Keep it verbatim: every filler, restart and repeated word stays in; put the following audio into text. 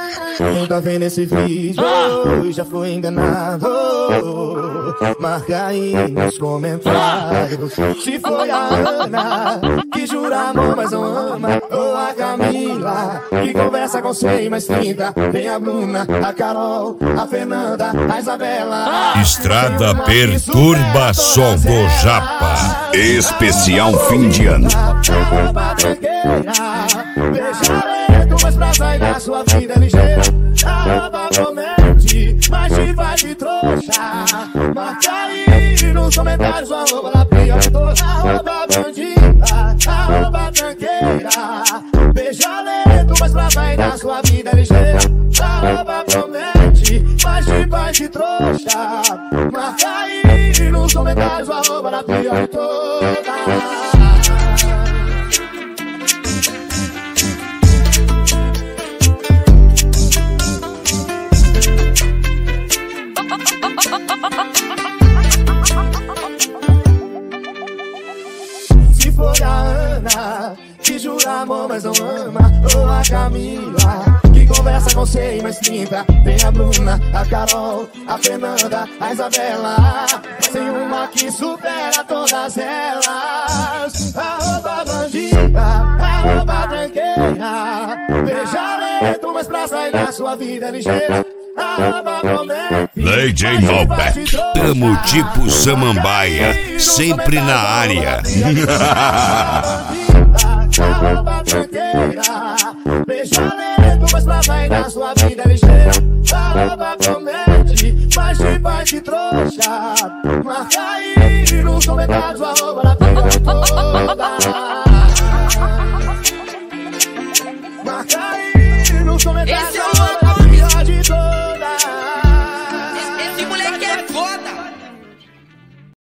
Quem tá vendo esse vídeo já foi enganado. Marca aí nos comentários se foi a Ana que jura amor, mas não ama, ou a Camila que conversa com cem mais trinta. Tem a Bruna, a Carol, a Fernanda, a Isabela. Estrada perturba som do Japa. Especial fim de ano. Mas pra sair da sua vida ligeira, provavelmente, mas te faz de trouxa. Marca aí nos comentários, arroba na pior, arroba bandida, arroba tranqueira. Beija lento, mas pra sair da sua vida ligeira, provavelmente, mas te faz de trouxa. Marca aí nos comentários, arroba na pior de todas. Se foi a Ana que jura amor, mas não ama, ou a Camila que conversa com cem mais trinta. Tem a Bruna, a Carol, a Fernanda, a Isabela. Tem uma que supera todas elas. Arroba bandida, arroba tranqueira. Beija lento, mas pra sair da sua vida ligeira. D J Malbec, tamo tipo Samambaia, sempre na área. Beija lento, mas pra sair da sua vida ligeira. Provavelmente, mas te faz de trouxa. Marca aí nos comentários, arroba na vida toda. Marca aí nos comentários.